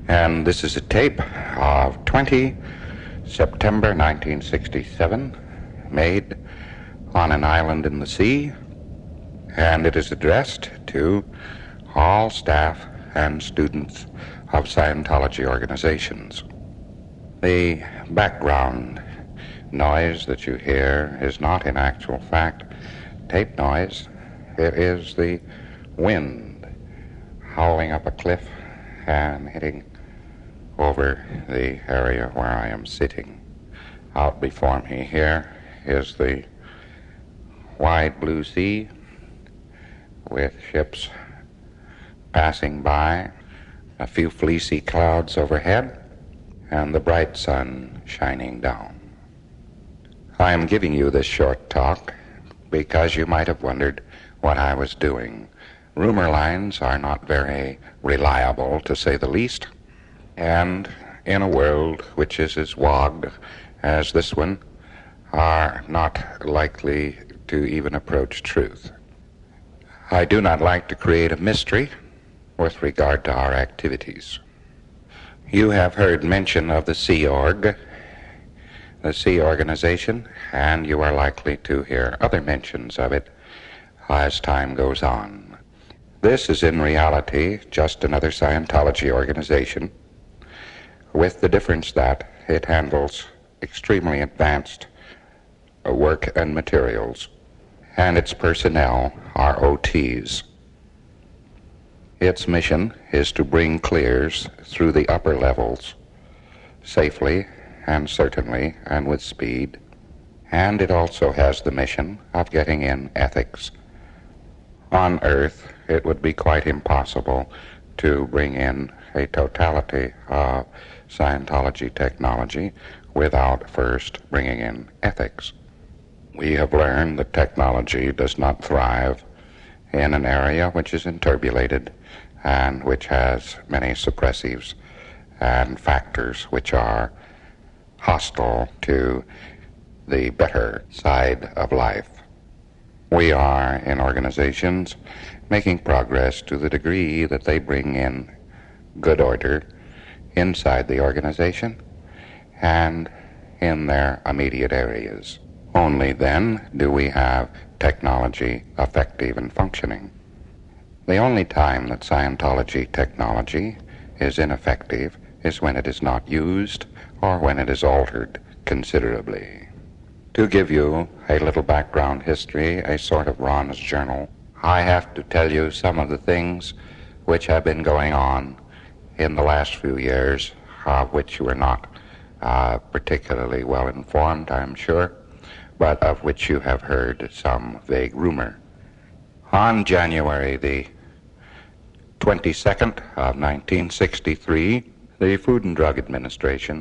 And this is a tape of 20 September 1967, made on an island in the sea, and it is addressed to all staff and students of Scientology organizations. The background noise that you hear is not in actual fact tape noise. It is the wind howling up a cliff and hitting over the area where I am sitting. Out before me here is the wide blue sea with ships passing by, a few fleecy clouds overhead, and the bright sun shining down. I am giving you this short talk because you might have wondered what I was doing. Rumor lines are not very reliable, to say the least, and in a world which is as wogged as this one, are not likely to even approach truth. I do not like to create a mystery with regard to our activities. You have heard mention of the Sea Org, the Sea Organization, and you are likely to hear other mentions of it as time goes on. This is in reality just another Scientology organization, with the difference that it handles extremely advanced work and materials, and its personnel are OTs. Its mission is to bring clears through the upper levels safely and certainly and with speed, and it also has the mission of getting in ethics. On Earth, it would be quite impossible to bring in a totality of Scientology technology without first bringing in ethics. We have learned that technology does not thrive in an area which is enturbulated and which has many suppressives and factors which are hostile to the better side of life. We are, in organizations, making progress to the degree that they bring in good order inside the organization and in their immediate areas. Only then do we have technology effective and functioning. The only time that Scientology technology is ineffective is when it is not used or when it is altered considerably. To give you a little background history, a sort of Ron's journal, I have to tell you some of the things which have been going on in the last few years, of which you are not particularly well informed, I'm sure, but of which you have heard some vague rumor. On January the 22nd of 1963, the Food and Drug Administration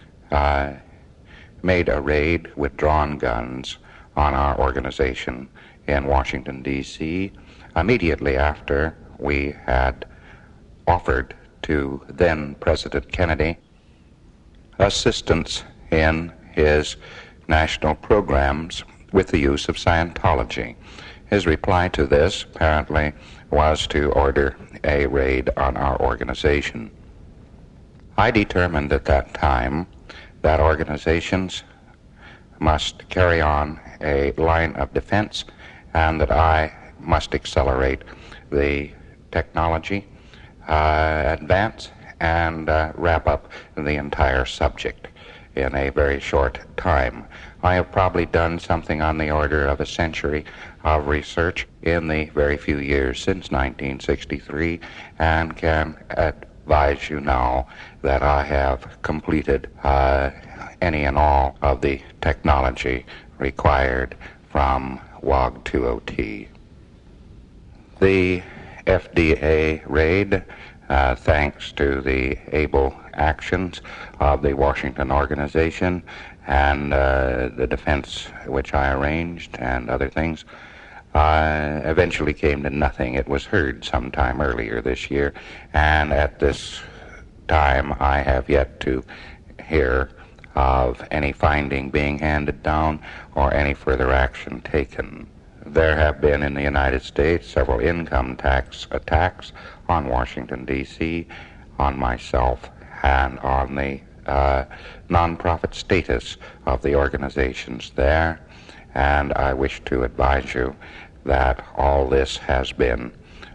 made a raid with drawn guns on our organization in Washington, D.C., immediately after we had offered to then President Kennedy assistance in his national programs with the use of Scientology. His reply to this, apparently, was to order a raid on our organization. I determined at that time that organizations must carry on a line of defense and that I must accelerate the technology advance and wrap up the entire subject in a very short time. I have probably done something on the order of a century of research in the very few years since 1963 and can advise you now that I have completed any and all of the technology required from WOG 2OT. The FDA raid, thanks to the able actions of the Washington organization and the defense which I arranged and other things, eventually came to nothing. It was heard sometime earlier this year, and at this time I have yet to hear of any finding being handed down or any further action taken. There have been in the United States several income tax attacks on Washington, D.C., on myself and on the nonprofit status of the organizations there, and I wish to advise you that all this has been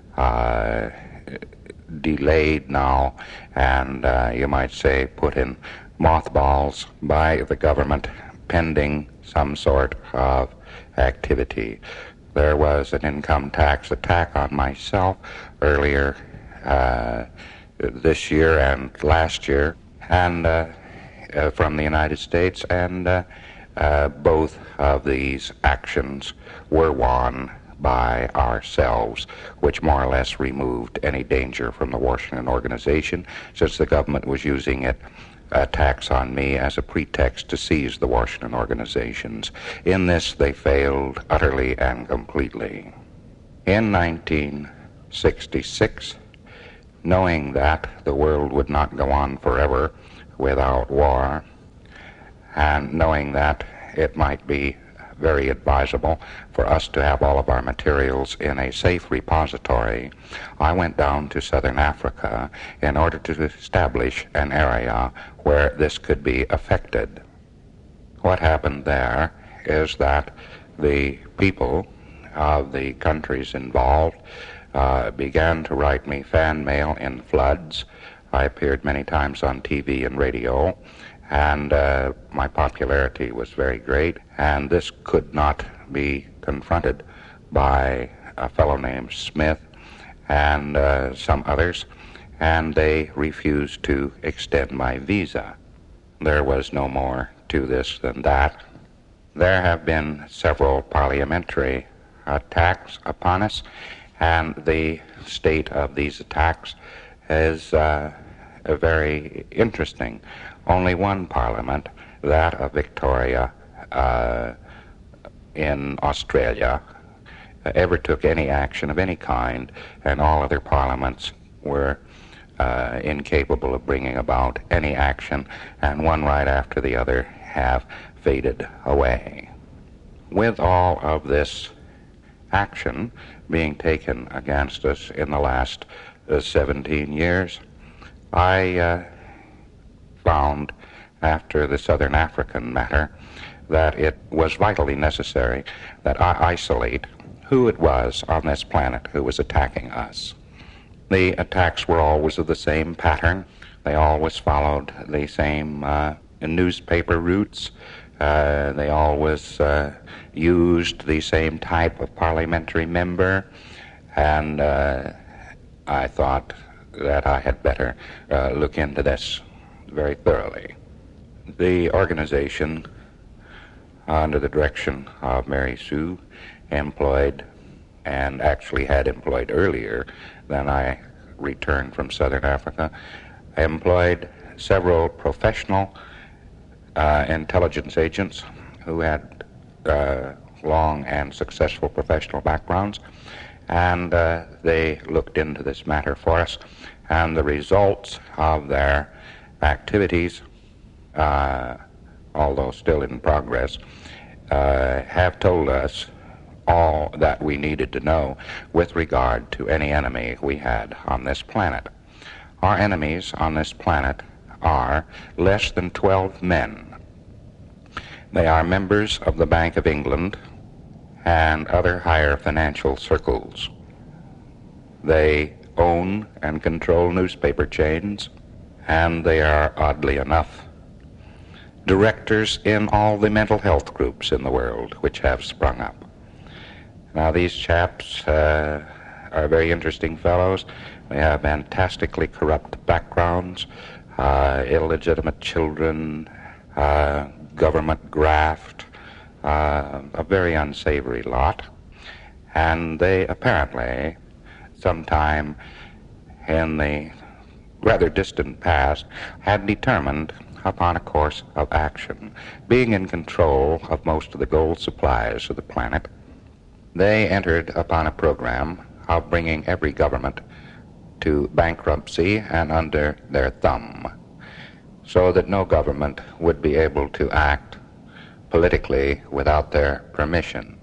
delayed now and you might say put in mothballs by the government pending some sort of activity. There was an income tax attack on myself earlier this year and last year, and from the United States, and both of these actions were won by ourselves, which more or less removed any danger from the Washington Organization, since the government was using a tax on me as a pretext to seize the Washington organizations. In this, they failed utterly and completely. In 1966, knowing that the world would not go on forever without war, and knowing that it might be very advisable for us to have all of our materials in a safe repository, I went down to southern Africa in order to establish an area where this could be effected. What happened there is that the people of the countries involved began to write me fan mail in floods. I appeared many times on TV and radio, and my popularity was very great, and this could not be confronted by a fellow named Smith and some others, and they refused to extend my visa. There was no more to this than that. There have been several parliamentary attacks upon us, and the state of these attacks is very interesting. Only one parliament, that of Victoria in Australia, ever took any action of any kind, and all other parliaments were incapable of bringing about any action, and one right after the other have faded away. With all of this action being taken against us in the last 17 years, I found, after the Southern African matter, that it was vitally necessary that I isolate who it was on this planet who was attacking us. The attacks were always of the same pattern. They always followed the same newspaper routes. They always used the same type of parliamentary member, and I thought that I had better look into this very thoroughly. The organization, under the direction of Mary Sue, employed, and actually had employed earlier than I returned from Southern Africa, employed several professional intelligence agents who had long and successful professional backgrounds, and they looked into this matter for us, and the results of their activities, although still in progress, have told us all that we needed to know with regard to any enemy we had on this planet. Our enemies on this planet are less than 12 men. They are members of the Bank of England and other higher financial circles. They own and control newspaper chains, and they are, oddly enough, directors in all the mental health groups in the world which have sprung up. Now, these chaps are very interesting fellows. They have fantastically corrupt backgrounds, illegitimate children, government graft, a very unsavory lot. And they apparently, sometime in the rather distant past, had determined upon a course of action. Being in control of most of the gold supplies of the planet, they entered upon a program of bringing every government to bankruptcy and under their thumb, so that no government would be able to act politically without their permission.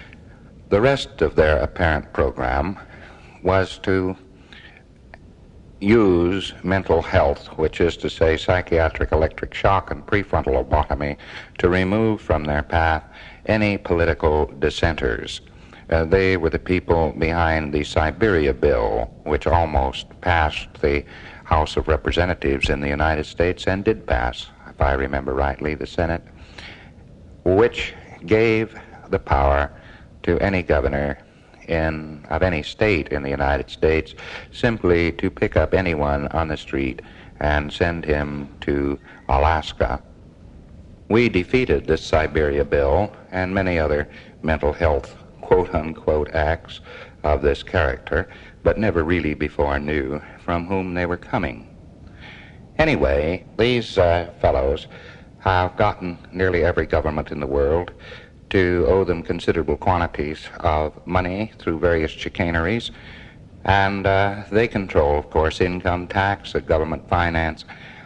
The rest of their apparent program was to use mental health, which is to say psychiatric electric shock and prefrontal lobotomy, to remove from their path any political dissenters. They were the people behind the Siberia Bill, which almost passed the House of Representatives in the United States and did pass, if I remember rightly, the Senate, which gave the power to any governor of any state in the United States simply to pick up anyone on the street and send him to Alaska. We defeated this Siberia Bill and many other mental health quote-unquote acts of this character, but never really before knew from whom they were coming. Anyway, these fellows have gotten nearly every government in the world to owe them considerable quantities of money through various chicaneries, and they control, of course, income tax, government finance.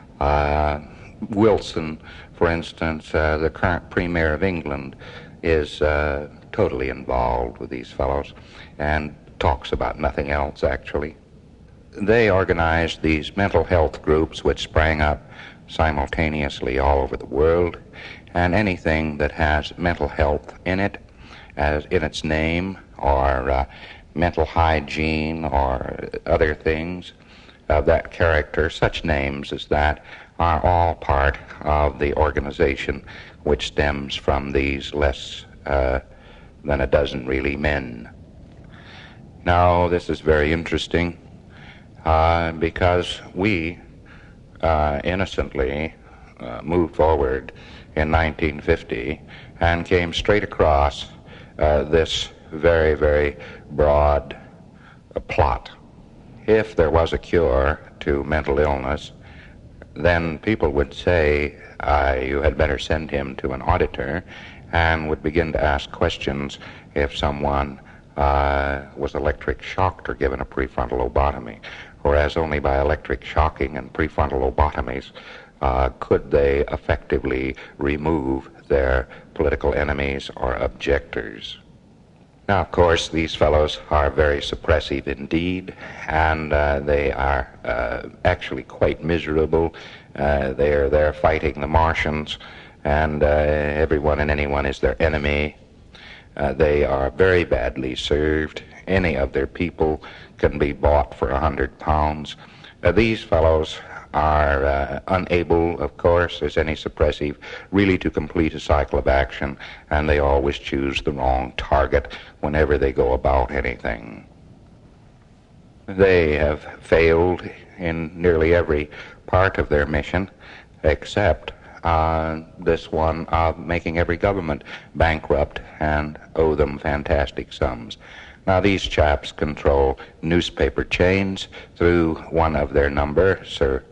Wilson, for instance, the current Premier of England, is totally involved with these fellows and talks about nothing else, actually. They organized these mental health groups which sprang up simultaneously all over the world, and anything that has mental health in it, as in its name, or mental hygiene, or other things of that character, such names as that, are all part of the organization which stems from these less than a dozen, really, men. Now, this is very interesting because we innocently moved forward in 1950 and came straight across this very, very broad plot. If there was a cure to mental illness, then people would say you had better send him to an auditor, and would begin to ask questions if someone was electric shocked or given a prefrontal lobotomy, whereas only by electric shocking and prefrontal lobotomies could they effectively remove their political enemies or objectors. Now, of course, these fellows are very suppressive indeed, and they are actually quite miserable. They are there fighting the Martians, and everyone and anyone is their enemy. They are very badly served. Any of their people can be bought for £100. These fellows are unable, of course, as any suppressive, really to complete a cycle of action, and they always choose the wrong target whenever they go about anything. They have failed in nearly every part of their mission, except this one of making every government bankrupt and owe them fantastic sums. Now, these chaps control newspaper chains through one of their number, Sir,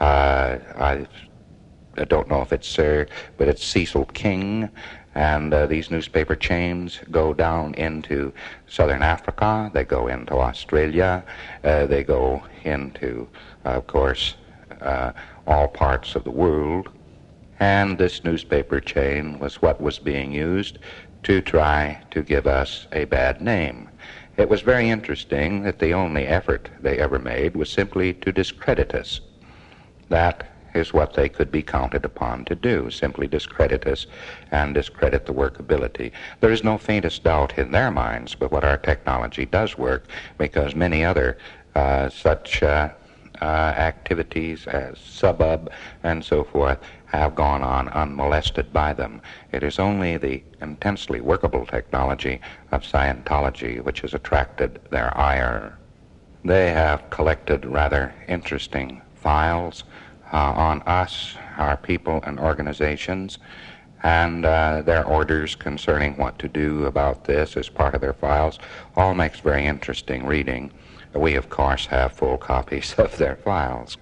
I don't know if it's Sir, but it's Cecil King, and these newspaper chains go down into southern Africa, they go into Australia, they go into, of course, all parts of the world, and this newspaper chain was what was being used to try to give us a bad name. It was very interesting that the only effort they ever made was simply to discredit us. That is what they could be counted upon to do, simply discredit us and discredit the workability. There is no faintest doubt in their minds but what our technology does work, because many other such activities as Subbub and so forth have gone on unmolested by them. It is only the intensely workable technology of Scientology which has attracted their ire. They have collected rather interesting files on us, our people and organizations, and their orders concerning what to do about this as part of their files all makes very interesting reading. We, of course, have full copies of their files.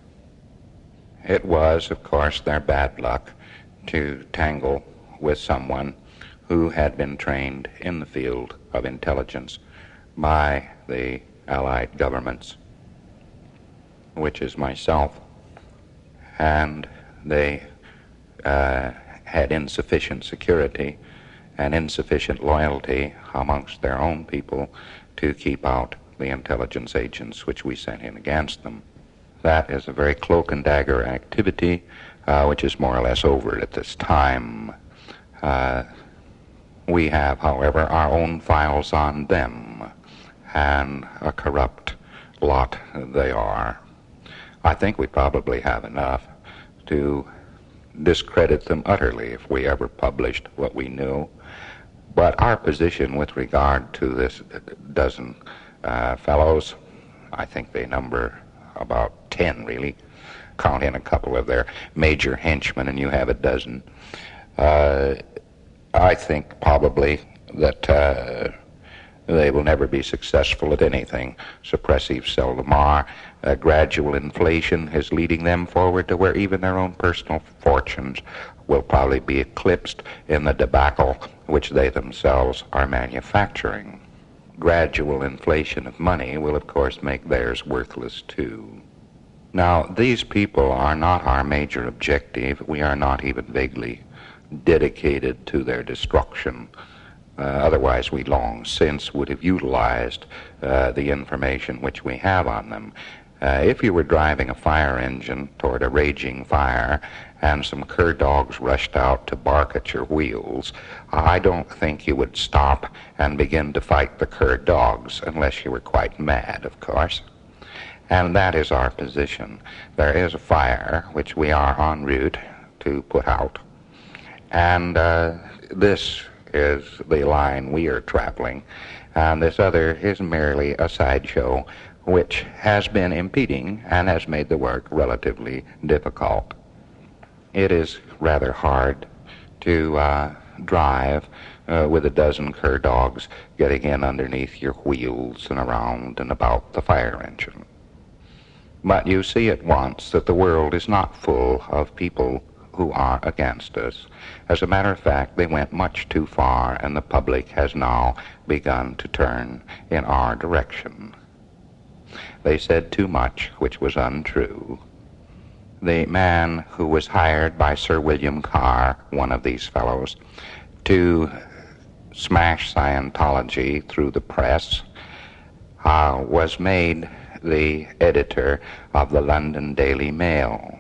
It was, of course, their bad luck to tangle with someone who had been trained in the field of intelligence by the Allied governments, which is myself, and they had insufficient security and insufficient loyalty amongst their own people to keep out the intelligence agents which we sent in against them. That is a very cloak and dagger activity, which is more or less over at this time. We have, however, our own files on them, and a corrupt lot they are. I think we probably have enough to discredit them utterly if we ever published what we knew. But our position with regard to this dozen fellows, I think they number about 10, really. Count in a couple of their major henchmen, and you have a dozen. I think probably that they will never be successful at anything. Suppressives seldom are. Gradual inflation is leading them forward to where even their own personal fortunes will probably be eclipsed in the debacle which they themselves are manufacturing. Gradual inflation of money will, of course, make theirs worthless, too. Now, these people are not our major objective. We are not even vaguely dedicated to their destruction. Otherwise, we long since would have utilized the information which we have on them. If you were driving a fire engine toward a raging fire and some cur dogs rushed out to bark at your wheels, I don't think you would stop and begin to fight the cur dogs unless you were quite mad, of course. And that is our position. There is a fire which we are en route to put out. And this is the line we are traveling. And this other is merely a sideshow which has been impeding and has made the work relatively difficult. It is rather hard to drive with a dozen cur dogs getting in underneath your wheels and around and about the fire engine. But you see at once that the world is not full of people who are against us. As a matter of fact, they went much too far, and the public has now begun to turn in our direction. They said too much which was untrue. The man who was hired by Sir William Carr, one of these fellows, to smash Scientology through the press, was made the editor of the London Daily Mail.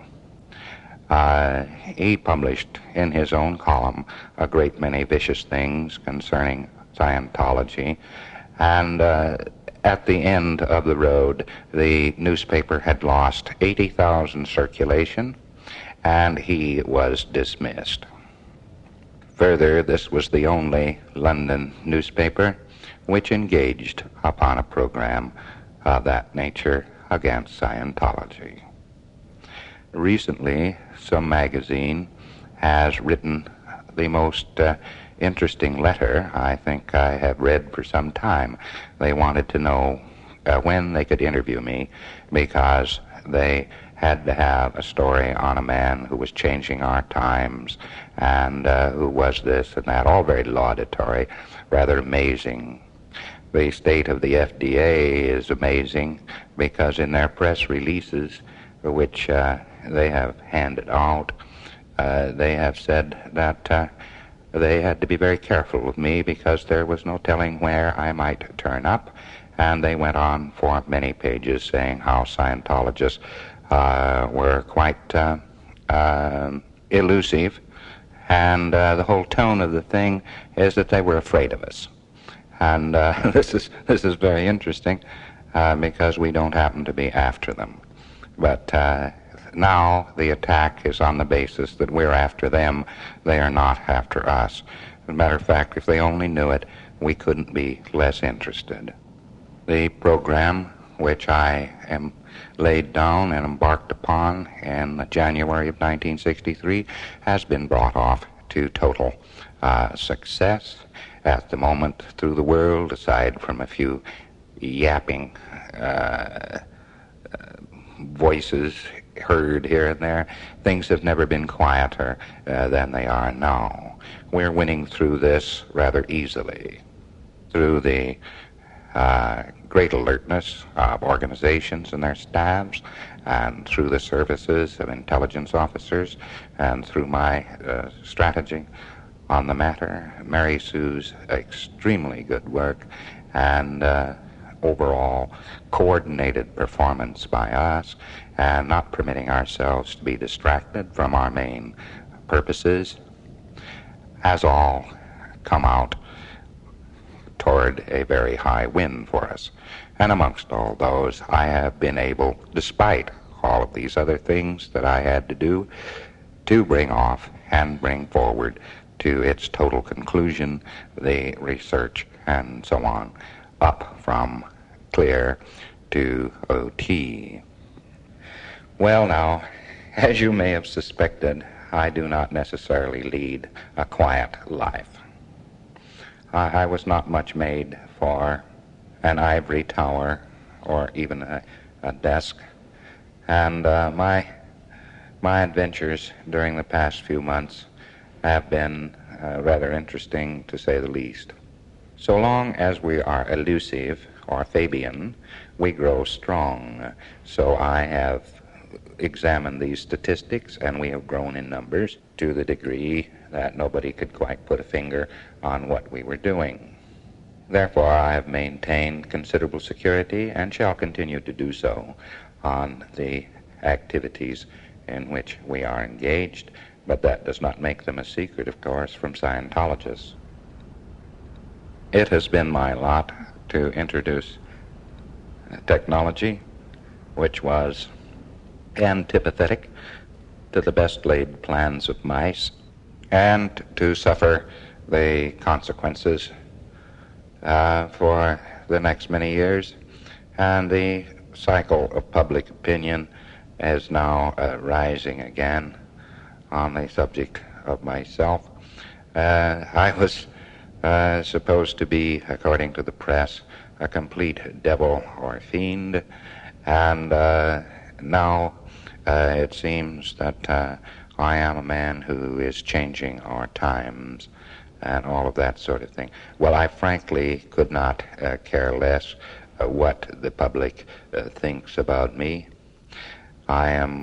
He published in his own column a great many vicious things concerning Scientology, and at the end of the road, the newspaper had lost 80,000 circulation, and he was dismissed. Further, this was the only London newspaper which engaged upon a program of that nature against Scientology. Recently, some magazine has written the most interesting letter I think I have read for some time. They wanted to know when they could interview me because they had to have a story on a man who was changing our times and who was this and that, all very laudatory, rather amazing. The state of the FDA is amazing because in their press releases, which they have handed out, they have said that they had to be very careful with me because there was no telling where I might turn up. And they went on for many pages saying how Scientologists were quite elusive. And the whole tone of the thing is that they were afraid of us. And this is very interesting because we don't happen to be after them. But now the attack is on the basis that we're after them. They are not after us. As a matter of fact, if they only knew it, we couldn't be less interested. The program which I am laid down and embarked upon in January of 1963 has been brought off to total success at the moment through the world, aside from a few yapping voices heard here and there. Things have never been quieter than they are now. We're winning through this rather easily through the great alertness of organizations and their staffs, and through the services of intelligence officers, and through my strategy on the matter, Mary Sue's extremely good work, and overall coordinated performance by us, and not permitting ourselves to be distracted from our main purposes, has all come out toward a very high win for us. And amongst all those, I have been able, despite all of these other things that I had to do, to bring off and bring forward to its total conclusion the research and so on, up from clear to OT. Well, now, as you may have suspected, I do not necessarily lead a quiet life. I was not much made for an ivory tower or even a desk, and my adventures during the past few months have been rather interesting, to say the least. So long as we are elusive or Fabian, we grow strong. So I have examined these statistics, and we have grown in numbers to the degree that nobody could quite put a finger on what we were doing. Therefore, I have maintained considerable security and shall continue to do so on the activities in which we are engaged, but that does not make them a secret, of course, from Scientologists. It has been my lot to introduce technology which was antipathetic to the best laid plans of mice, and to suffer the consequences for the next many years. And the cycle of public opinion is now rising again on the subject of myself. I was supposed to be, according to the press, a complete devil or fiend, and now it seems that I am a man who is changing our times and all of that sort of thing. Well, I frankly could not care less what the public thinks about me. I am